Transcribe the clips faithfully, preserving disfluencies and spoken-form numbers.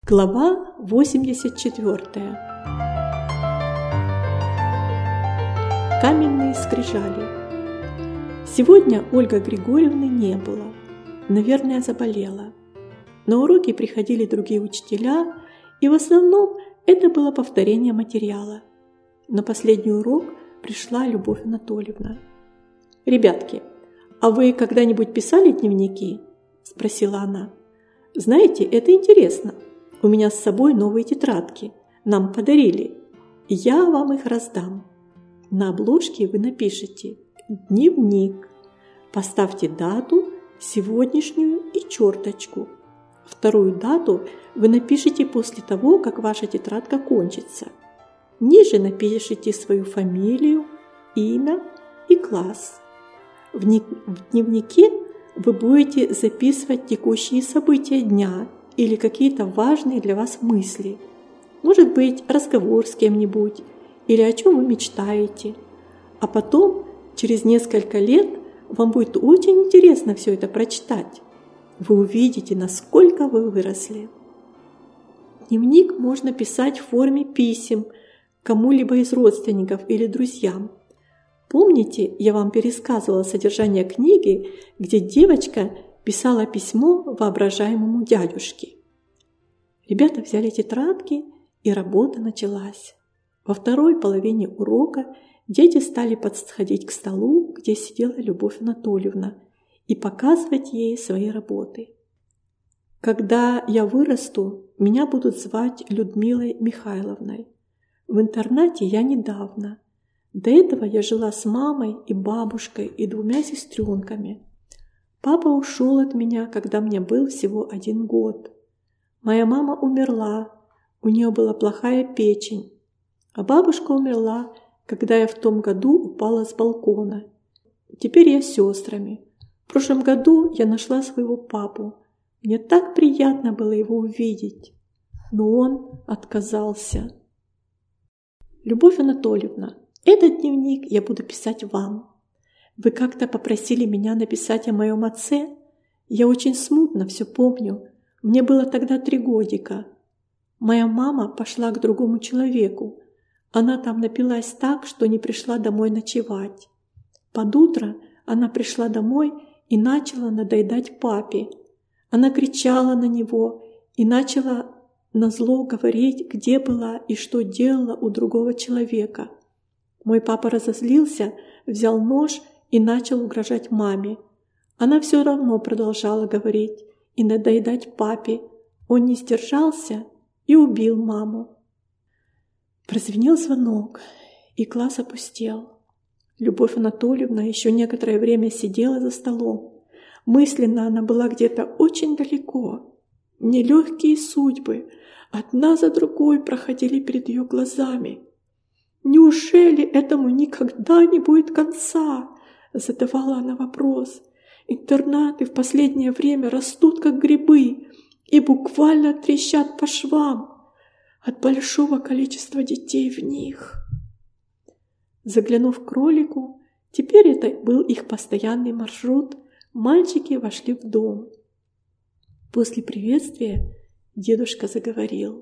Глава восемьдесят четвёртая. Каменные скрижали. Сегодня Ольги Григорьевны не было. Наверное, заболела. На уроки приходили другие учителя, и в основном это было повторение материала. На последний урок пришла Любовь Анатольевна. «Ребятки, а вы когда-нибудь писали дневники?» – спросила она. «Знаете, это интересно. У меня с собой новые тетрадки. Нам подарили. Я вам их раздам. На обложке вы напишите «Дневник». Поставьте дату, сегодняшнюю и черточку. Вторую дату вы напишите после того, как ваша тетрадка кончится. Ниже напишите свою фамилию, имя и класс. В дневнике вы будете записывать текущие события дня или какие-то важные для вас мысли. Может быть, разговор с кем-нибудь или о чем вы мечтаете. А потом, через несколько лет, вам будет очень интересно все это прочитать. Вы увидите, насколько вы выросли. Дневник можно писать в форме писем кому-либо из родственников или друзьям. Помните, я вам пересказывала содержание книги, где девочка писала письмо воображаемому дядюшке. Ребята взяли тетрадки, и работа началась. Во второй половине урока дети стали подходить к столу, где сидела Любовь Анатольевна, и показывать ей свои работы. Когда я вырасту, меня будут звать Людмилой Михайловной. В интернате я недавно. До этого я жила с мамой и бабушкой и двумя сестренками. Папа ушел от меня, когда мне был всего один год. Моя мама умерла, у нее была плохая печень. А бабушка умерла, когда я в том году упала с балкона. Теперь я с сестрами. В прошлом году я нашла своего папу. Мне так приятно было его увидеть. Но он отказался. Любовь Анатольевна, этот дневник я буду писать вам. Вы как-то попросили меня написать о моем отце. Я очень смутно все помню. Мне было тогда три годика. Моя мама пошла к другому человеку. Она там напилась так, что не пришла домой ночевать. Под утро она пришла домой и начала надоедать папе. Она кричала на него и начала назло говорить, где была и что делала у другого человека. Мой папа разозлился, взял нож и начал угрожать маме. Она все равно продолжала говорить и надоедать папе. Он не сдержался и убил маму. Прозвенел звонок, и класс опустел. Любовь Анатольевна еще некоторое время сидела за столом. Мысленно она была где-то очень далеко. Нелегкие судьбы одна за другой проходили перед ее глазами. «Неужели этому никогда не будет конца?» – задавала она вопрос. «Интернаты в последнее время растут, как грибы, и буквально трещат по швам от большого количества детей в них». Заглянув к кролику, теперь это был их постоянный маршрут, мальчики вошли в дом. После приветствия дедушка заговорил.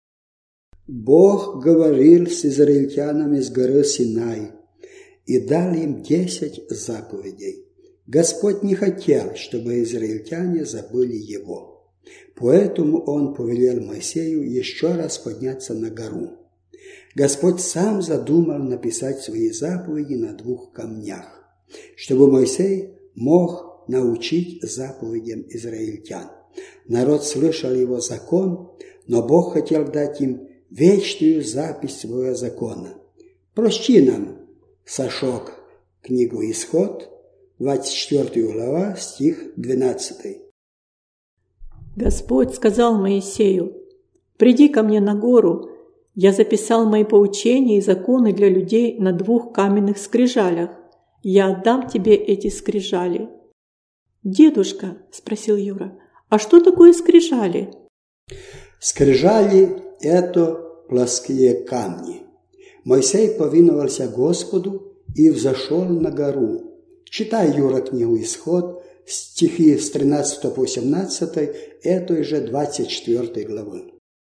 Бог говорил с израильтянами с горы Синай и дал им десять заповедей. Господь не хотел, чтобы израильтяне забыли его. Поэтому он повелел Моисею еще раз подняться на гору. Господь сам задумал написать свои заповеди на двух камнях, чтобы Моисей мог научить заповедям израильтян. Народ слышал его закон, но Бог хотел дать им вечную запись своего закона. Прочти нам, Сашок, книгу Исход, двадцать четвёртая глава, стих двенадцатый. Господь сказал Моисею: «Приди ко мне на гору, я записал мои поучения и законы для людей на двух каменных скрижалях. Я отдам тебе эти скрижали». «Дедушка», – спросил Юра, – «а что такое скрижали?» Скрижали – это плоские камни. Моисей повиновался Господу и взошел на гору. Читай, Юра, книгу Исход, стихи с тринадцатого по семнадцатый этой же двадцать четвёртой главы.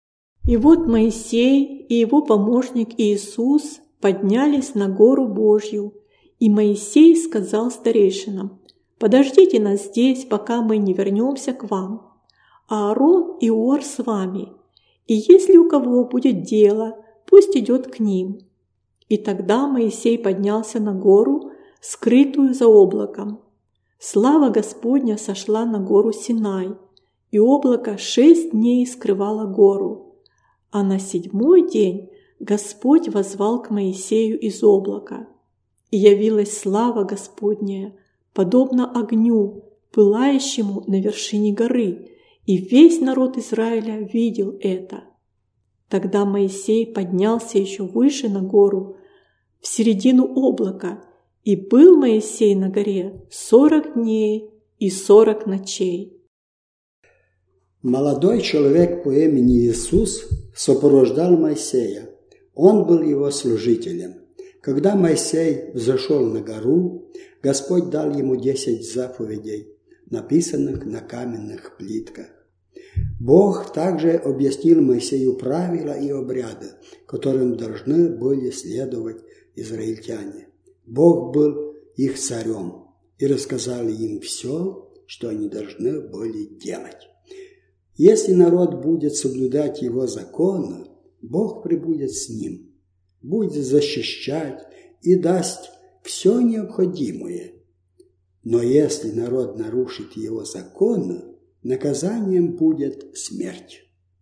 И вот Моисей и его помощник Иисус поднялись на гору Божью, и Моисей сказал старейшинам: «Подождите нас здесь, пока мы не вернемся к вам. Аарон и Ор с вами, и если у кого будет дело, пусть идет к ним». И тогда Моисей поднялся на гору, скрытую за облаком. Слава Господня сошла на гору Синай, и облако шесть дней скрывало гору. А на седьмой день Господь воззвал к Моисею из облака, и явилась слава Господняя, подобно огню, пылающему на вершине горы, и весь народ Израиля видел это. Тогда Моисей поднялся еще выше на гору, в середину облака, и был Моисей на горе сорок дней и сорок ночей. Молодой человек по имени Иисус сопровождал Моисея. Он был его служителем. Когда Моисей взошел на гору, Господь дал ему десять заповедей, написанных на каменных плитках. Бог также объяснил Моисею правила и обряды, которым должны были следовать израильтяне. Бог был их царем и рассказал им все, что они должны были делать. Если народ будет соблюдать его законы, Бог пребудет с ним, будет защищать и даст все необходимое. Но если народ нарушит его законы, наказанием будет смерть.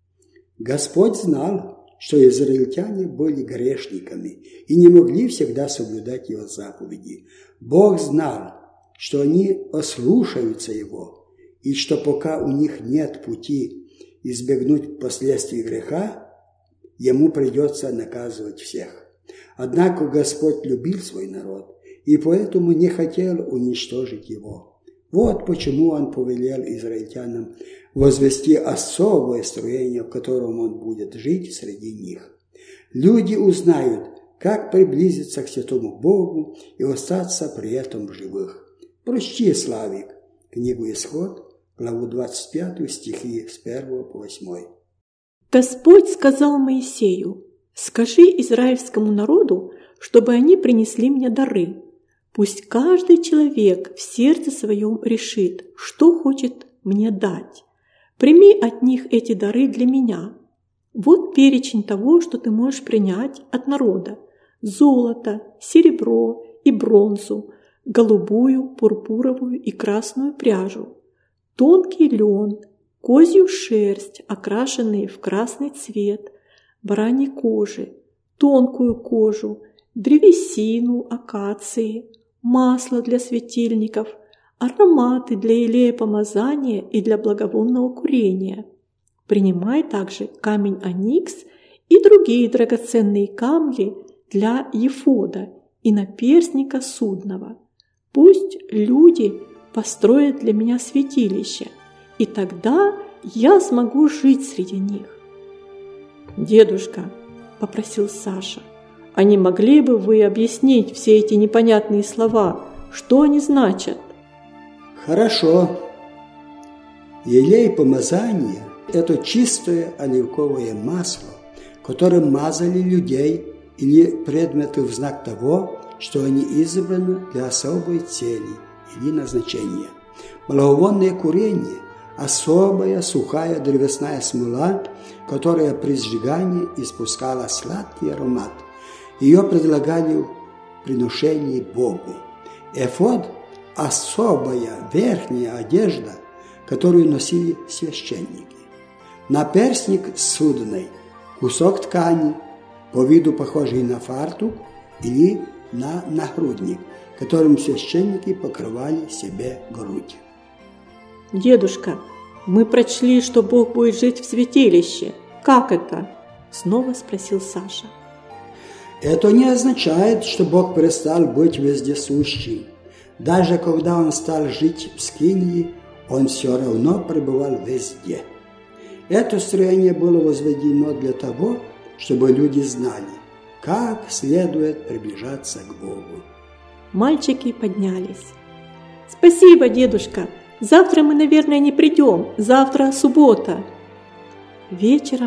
Господь знал, что израильтяне были грешниками и не могли всегда соблюдать его заповеди. Бог знал, что они ослушаются его, и что пока у них нет пути избегнуть последствий греха, ему придется наказывать всех. Однако Господь любил свой народ и поэтому не хотел уничтожить его. Вот почему он повелел израильтянам возвести особое строение, в котором он будет жить среди них. Люди узнают, как приблизиться к святому Богу и остаться при этом в живых. Прочти, Славик, книгу Исход, главу двадцать пятую, стихи с первого по восьмой. Господь сказал Моисею: «Скажи израильскому народу, чтобы они принесли мне дары. Пусть каждый человек в сердце своем решит, что хочет мне дать. Прими от них эти дары для меня. Вот перечень того, что ты можешь принять от народа: золото, серебро и бронзу, голубую, пурпуровую и красную пряжу, тонкий лен, козью шерсть, окрашенные в красный цвет, бараньей кожи, тонкую кожу, древесину, акации, масло для светильников, ароматы для елея помазания и для благовонного курения. Принимай также камень оникс и другие драгоценные камни для ефода и наперстника судного. Пусть люди построят для меня святилище, и тогда я смогу жить среди них». «Дедушка», – попросил Саша, – «а не могли бы вы объяснить все эти непонятные слова? Что они значат?» Хорошо. Елей помазания – это чистое оливковое масло, которым мазали людей или предметы в знак того, что они избраны для особой цели или назначения. Благовонное курение – особая сухая древесная смола, которая при сжигании испускала сладкий аромат. Ее предлагали в приношении Богу. Эфод – особая верхняя одежда, которую носили священники. Наперстник судный – кусок ткани, по виду похожий на фартук или на нагрудник, которым священники покрывали себе грудь. «Дедушка, мы прочли, что Бог будет жить в святилище. Как это?» – снова спросил Саша. Это не означает, что Бог перестал быть вездесущим. Даже когда Он стал жить в скинии, Он все равно пребывал везде. Это строение было возведено для того, чтобы люди знали, как следует приближаться к Богу. Мальчики поднялись. «Спасибо, дедушка! Завтра мы, наверное, не придем. Завтра суббота». Вечером,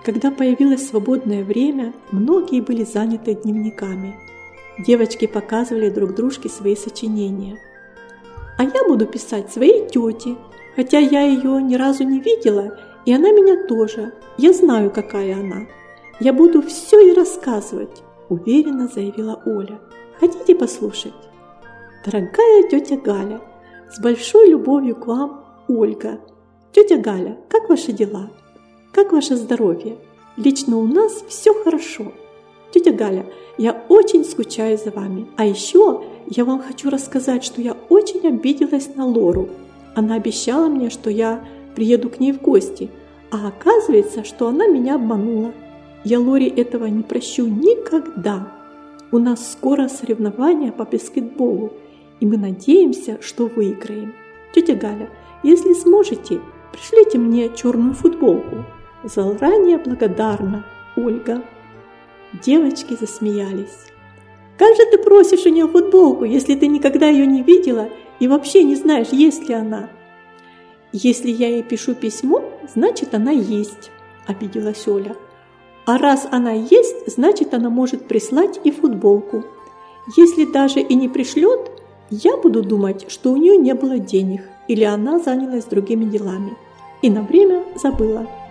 Когда появилось свободное время, многие были заняты дневниками. Девочки показывали друг дружке свои сочинения. «А я буду писать своей тете, хотя я ее ни разу не видела, и она меня тоже. Я знаю, какая она. Я буду все ей рассказывать», – уверенно заявила Оля. «Хотите послушать?» «Дорогая тетя Галя, с большой любовью к вам, Ольга. Тетя Галя, как ваши дела? Как ваше здоровье? Лично у нас все хорошо. Тетя Галя, я очень скучаю за вами. А еще я вам хочу рассказать, что я очень обиделась на Лору. Она обещала мне, что я приеду к ней в гости, а оказывается, что она меня обманула. Я Лоре этого не прощу никогда. У нас скоро соревнования по баскетболу, и мы надеемся, что выиграем. Тетя Галя, если сможете, пришлите мне черную футболку. Заранее благодарна, Ольга». Девочки засмеялись. «Как же ты просишь у нее футболку, если ты никогда ее не видела и вообще не знаешь, есть ли она?» «Если я ей пишу письмо, значит, она есть», – обиделась Оля. «А раз она есть, значит, она может прислать и футболку. Если даже и не пришлет, я буду думать, что у нее не было денег или она занялась другими делами и на время забыла».